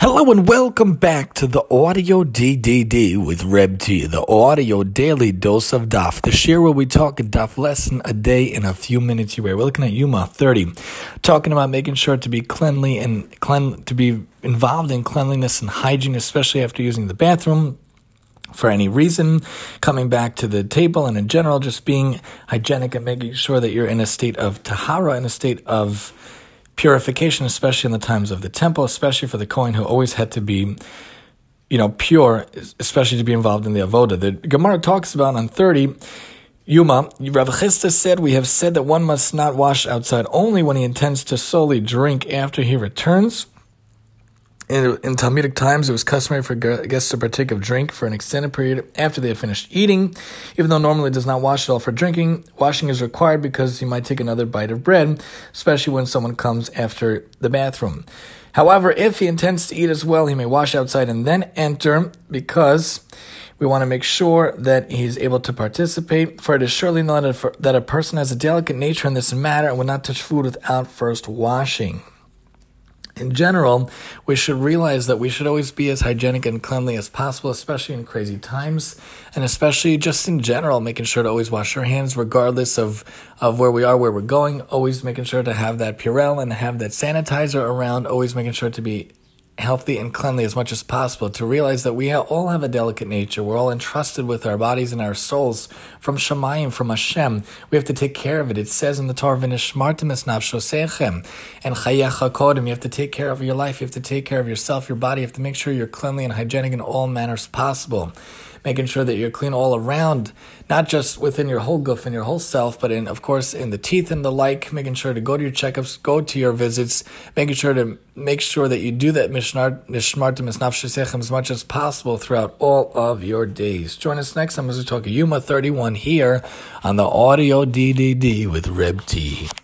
Hello and welcome back to the Audio DDD with Reb T, the audio daily dose of Daf, the share where we talk a Daf lesson a day in a few minutes. We're looking at Yuma 30, talking about making sure to be cleanly and to be involved in cleanliness and hygiene, especially after using the bathroom. For any reason, coming back to the table and in general, just being hygienic and making sure that you're in a state of tahara, in a state of purification, especially in the times of the temple, especially for the Kohen who always had to be, pure, especially to be involved in the avoda. The Gemara talks about on 30, Yuma, Rav Chisda said, we have said that one must not wash outside only when he intends to solely drink after he returns. In Talmudic times, it was customary for guests to partake of drink for an extended period after they have finished eating. Even though normally it does not wash at all for drinking, washing is required because you might take another bite of bread, especially when someone comes after the bathroom. However, if he intends to eat as well, he may wash outside and then enter, because we want to make sure that he's able to participate. For it is surely not that a person has a delicate nature in this matter and will not touch food without first washing. In general, we should realize that we should always be as hygienic and cleanly as possible, especially in crazy times, and especially just in general, making sure to always wash our hands regardless of where we are, where we're going, always making sure to have that Purell and have that sanitizer around, always making sure to be healthy and cleanly as much as possible, to realize that we all have a delicate nature. We're all entrusted with our bodies and our souls from Shamayim, from Hashem. We have to take care of it. It says in the Torah, "V'nishmartem es nafshosechem," and chayecha kodem. You have to take care of your life. You have to take care of yourself, your body. You have to make sure you're cleanly and hygienic in all manners possible. Making sure that you're clean all around, not just within your whole guf and your whole self, but in the teeth and the like, making sure to go to your checkups, go to your visits, making sure that you do that nishmartem es nafshosechem as much as possible throughout all of your days. Join us next time as we talk Yuma 31 here on the Audio DDD with Reb T.